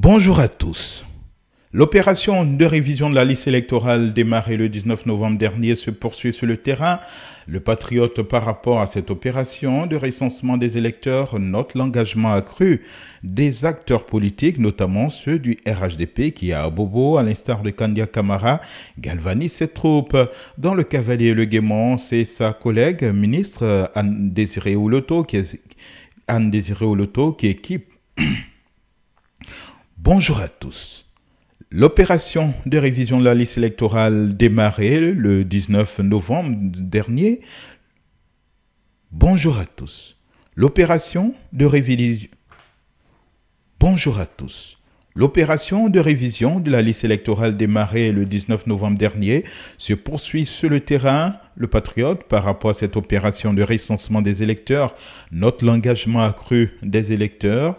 Bonjour à tous. L'opération de révision de la liste électorale démarrée le 19 novembre dernier se poursuit sur le terrain. Le Patriote, par rapport à cette opération de recensement des électeurs, note l'engagement accru des acteurs politiques, notamment ceux du RHDP qui, à Abobo, à l'instar de Kandia Camara, galvanise ses troupes. Dans le Cavalier et le Guémon, c'est sa collègue ministre Anne-Désirée Oloto qui équipe. Bonjour à tous. L'opération de révision de la liste électorale démarrée le 19 novembre dernier. Bonjour à tous. L'opération de révision. Bonjour à tous. L'opération de révision de la liste électorale démarrée le 19 novembre dernier se poursuit sur le terrain. Le Patriote, par rapport à cette opération de recensement des électeurs, note l'engagement accru des électeurs,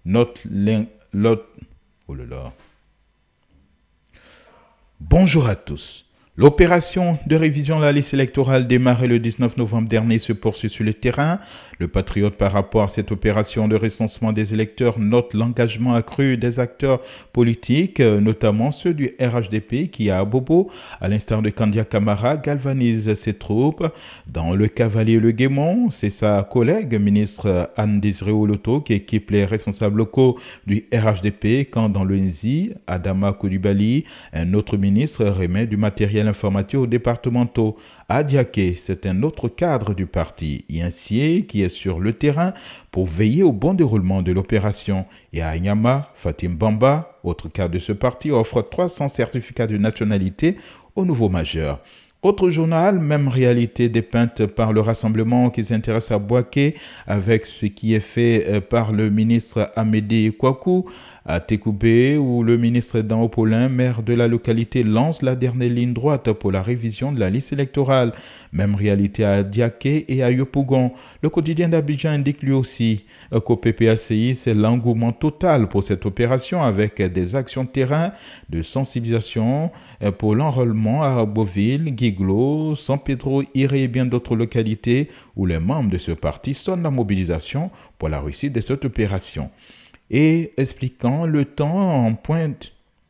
Bonjour à tous. L'opération de révision de la liste électorale démarrée le 19 novembre dernier se poursuit sur le terrain. Le Patriote, par rapport à cette opération de recensement des électeurs, note l'engagement accru des acteurs politiques, notamment ceux du RHDP qui, à Abobo, à l'instar de Kandia Camara, galvanise ses troupes. Dans le Cavalier et le Guémon, c'est sa collègue ministre Anne-Désirée Oloto qui équipe les responsables locaux du RHDP, quand dans le NZI, Adama Koulibaly, un autre ministre, remet du matériel informatique aux départementaux. À Diaké, c'est un autre cadre du parti, Yancier, qui est sur le terrain pour veiller au bon déroulement de l'opération. Et à Nyama, Fatim Bamba, autre cadre de ce parti, offre 300 certificats de nationalité aux nouveaux majeurs. Autre journal, même réalité dépeinte par le rassemblement qui s'intéresse à Boaké, avec ce qui est fait par le ministre Amédée Kouakou à Tekoubé, où le ministre Dan Paulin, maire de la localité, lance la dernière ligne droite pour la révision de la liste électorale. Même réalité à Diaké et à Yopougon. Le quotidien d'Abidjan indique lui aussi qu'au PPACI, c'est l'engouement total pour cette opération, avec des actions de terrain de sensibilisation pour l'enrôlement à Beauville, Guiglo, San Pedro, Iré et bien d'autres localités où les membres de ce parti sonnent la mobilisation pour la réussite de cette opération. Et explique le temps en pointe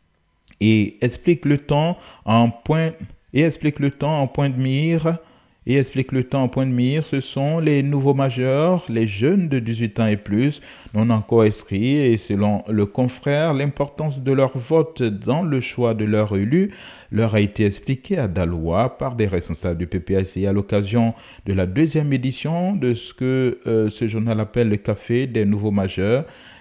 de mire, ce sont les nouveaux majeurs, les jeunes de 18 ans et plus, non encore inscrits, et selon le confrère, l'importance de leur vote dans le choix de leur élu leur a été expliquée à Daloa par des responsables du PPACI à l'occasion de la deuxième édition de ce que ce journal appelle le Café des nouveaux majeurs,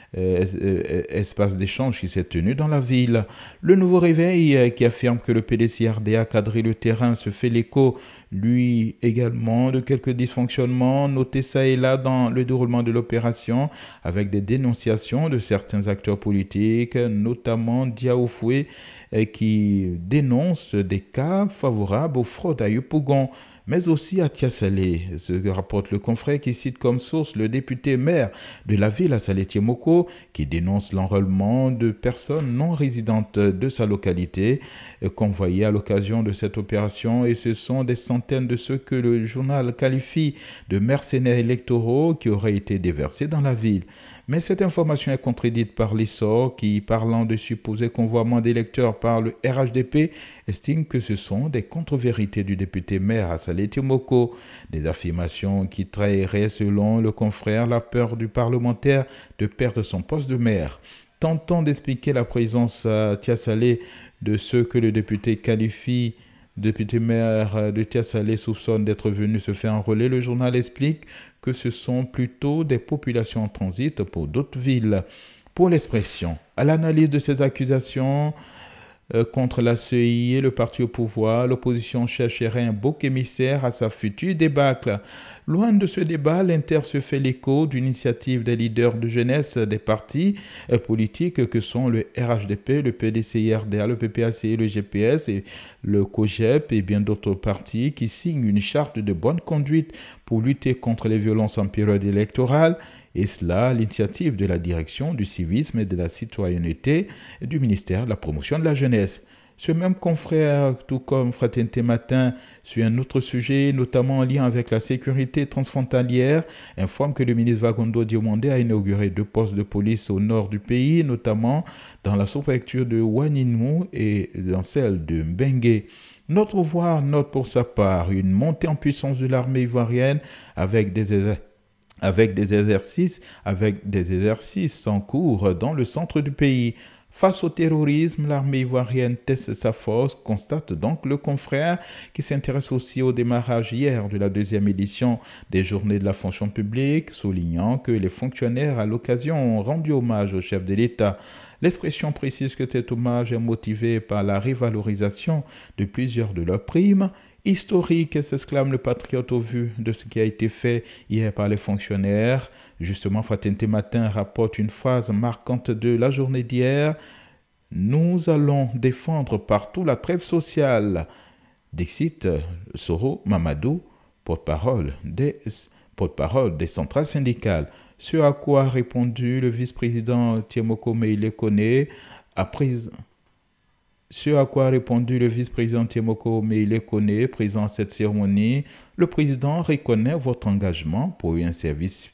espace d'échange qui s'est tenu dans la ville. Le Nouveau Réveil qui affirme que le PDC-RDA quadrille le terrain se fait l'écho, lui également, de quelques dysfonctionnements notés ça et là dans le déroulement de l'opération, avec des dénonciations de certains acteurs politiques, notamment Diaoufoué, qui dénonce des cas favorables aux fraudes à Yopougon, mais aussi à Tiasalé. Ce que rapporte le confrère qui cite comme source le député maire de la ville à Salé-Tiemoko, qui dénonce l'enrôlement de personnes non résidentes de sa localité convoyées à l'occasion de cette opération, et ce sont des centaines de ceux que le journal qualifie de mercenaires électoraux qui auraient été déversés dans la ville. Mais cette information est contredite par l'ISOR qui, parlant de supposés convoiements d'électeurs par le RHDP, estime que ce sont des contre-vérités du député maire à Salé-Tiemoko, des affirmations qui trahiraient, selon le confrère, la peur du parlementaire de perdre son poste de maire. Tentant d'expliquer la présence à Tiasalé de ceux que le député qualifie député maire de Tiasalé soupçonne d'être venu se faire enrôler, le journal explique que ce sont plutôt des populations en transit pour d'autres villes. Pour l'expression, à l'analyse de ces accusations contre la CEI et le parti au pouvoir, l'opposition chercherait un bouc émissaire à sa future débâcle. Loin de ce débat, l'Inter se fait l'écho d'une initiative des leaders de jeunesse des partis politiques que sont le RHDP, le PDC-RDA, le PPACI, le GPS et le COGEP et bien d'autres partis qui signent une charte de bonne conduite pour lutter contre les violences en période électorale. Et cela, l'initiative de la direction du civisme et de la citoyenneté et du ministère de la promotion de la jeunesse. Ce même confrère, tout comme Fraternité Matin, sur un autre sujet, notamment en lien avec la sécurité transfrontalière, informe que le ministre Vagondo Diomandé a inauguré 2 postes de police au nord du pays, notamment dans la sous-préfecture de Waninmou et dans celle de Mbengue. Notre Voix note pour sa part une montée en puissance de l'armée ivoirienne avec des exercices en cours dans le centre du pays. Face au terrorisme, l'armée ivoirienne teste sa force, constate donc le confrère qui s'intéresse aussi au démarrage hier de la 2e édition des Journées de la fonction publique, soulignant que les fonctionnaires à l'occasion ont rendu hommage au chef de l'État. L'expression précise que cet hommage est motivé par la révalorisation de plusieurs de leurs primes. Historique, s'exclame le patriote au vu de ce qui a été fait hier par les fonctionnaires. Justement, Fraternité Matin rapporte une phrase marquante de la journée d'hier. « Nous allons défendre partout la trêve sociale ». Dixit Soro Mamadou, porte-parole des centrales syndicales. Ce à quoi a répondu le vice-président Tiemoko Meïle-Kone présent à cette cérémonie. Le président reconnaît votre engagement pour un service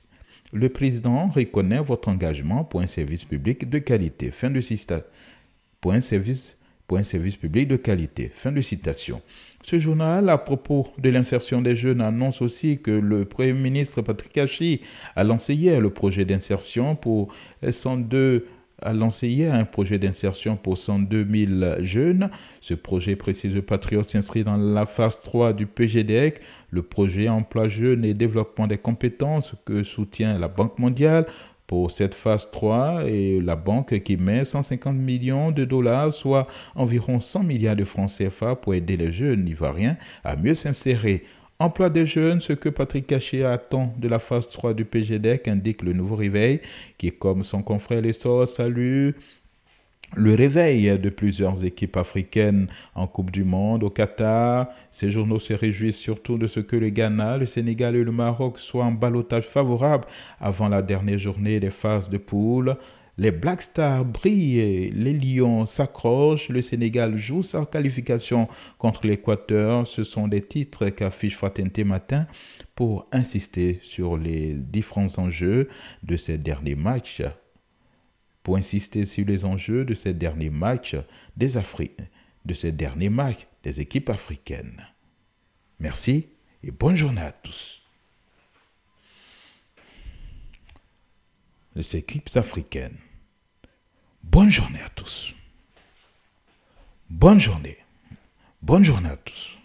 public de qualité. Fin de citation. Pour un service public de qualité. Fin de citation. Ce journal, à propos de l'insertion des jeunes, annonce aussi que le Premier ministre Patrick Achi a lancé hier un projet d'insertion pour 102 000 jeunes. Ce projet, précise le Patriote, s'inscrit dans la phase 3 du PGDEC, le projet Emploi Jeunes et Développement des compétences que soutient la Banque mondiale. Pour cette phase 3, et la banque qui met 150 millions de dollars, soit environ 100 milliards de francs CFA pour aider les jeunes ivoiriens à mieux s'insérer. Emploi des jeunes, ce que Patrick Caché attend de la phase 3 du PGDEC, indique le Nouveau Réveil, qui, comme son confrère l'Essor, salue le réveil de plusieurs équipes africaines en Coupe du Monde au Qatar. Ces journaux se réjouissent surtout de ce que le Ghana, le Sénégal et le Maroc soient en ballottage favorable avant la dernière journée des phases de poule. Les Black Stars brillent, les Lions s'accrochent, le Sénégal joue sa qualification contre l'Équateur. Ce sont des titres qu'affiche Fraternité Matin pour insister sur les différents enjeux de ces derniers matchs. Des équipes africaines. Merci et bonne journée à tous. Les équipes africaines. Bonne journée à tous. Bonne journée à tous.